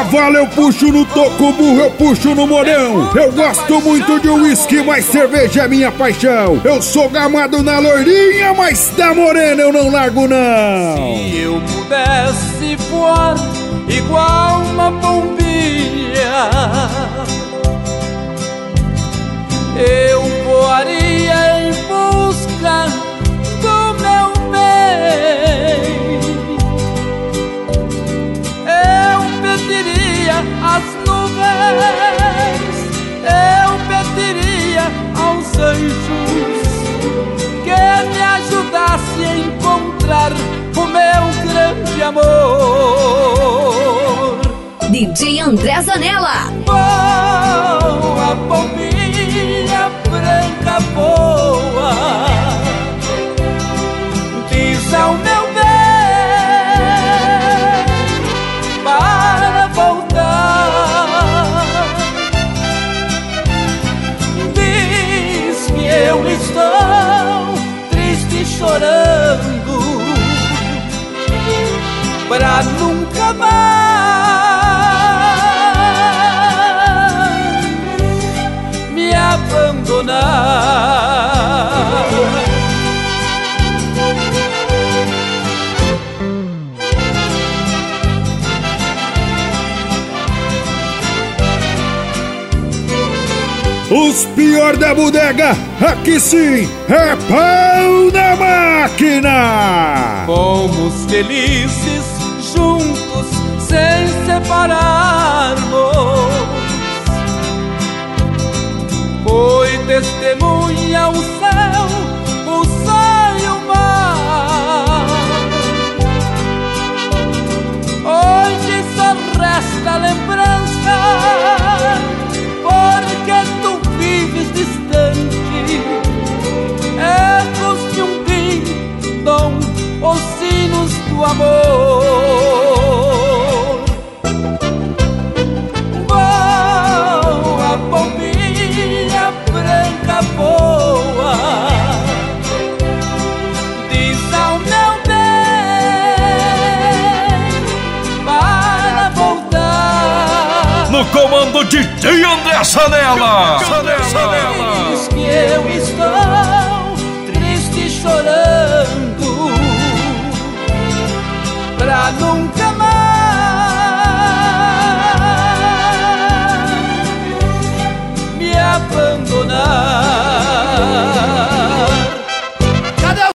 cavalo eu puxo no toco, burro eu puxo no morão. Eu gosto muito de uísque, mas cerveja é minha paixão. Eu sou gamado na loirinha, mas da morena eu não largo não. Se eu pudesse voar igual uma pombinha, eu voaria em busca do meu bem. Eu pediria às nuvens, eu pediria aos anjos que me ajudasse a encontrar o meu grande amor. DJ André Zanella. Voa, pombinha branca, voa, diz ao meu bem para voltar. Diz que eu estou triste chorando pra nunca mais me abandonar. Os pior da bodega, aqui sim, é pau na máquina! Fomos felizes juntos, sem separarmos. Foi testemunha o céu, o sol e o mar. Hoje só resta lembrança, porque tu vives distante. Ecos de um dom, os sinos do amor. Voa, pombinha branca, voa, diz ao meu bem para voltar. No comando de DJ André Zanella.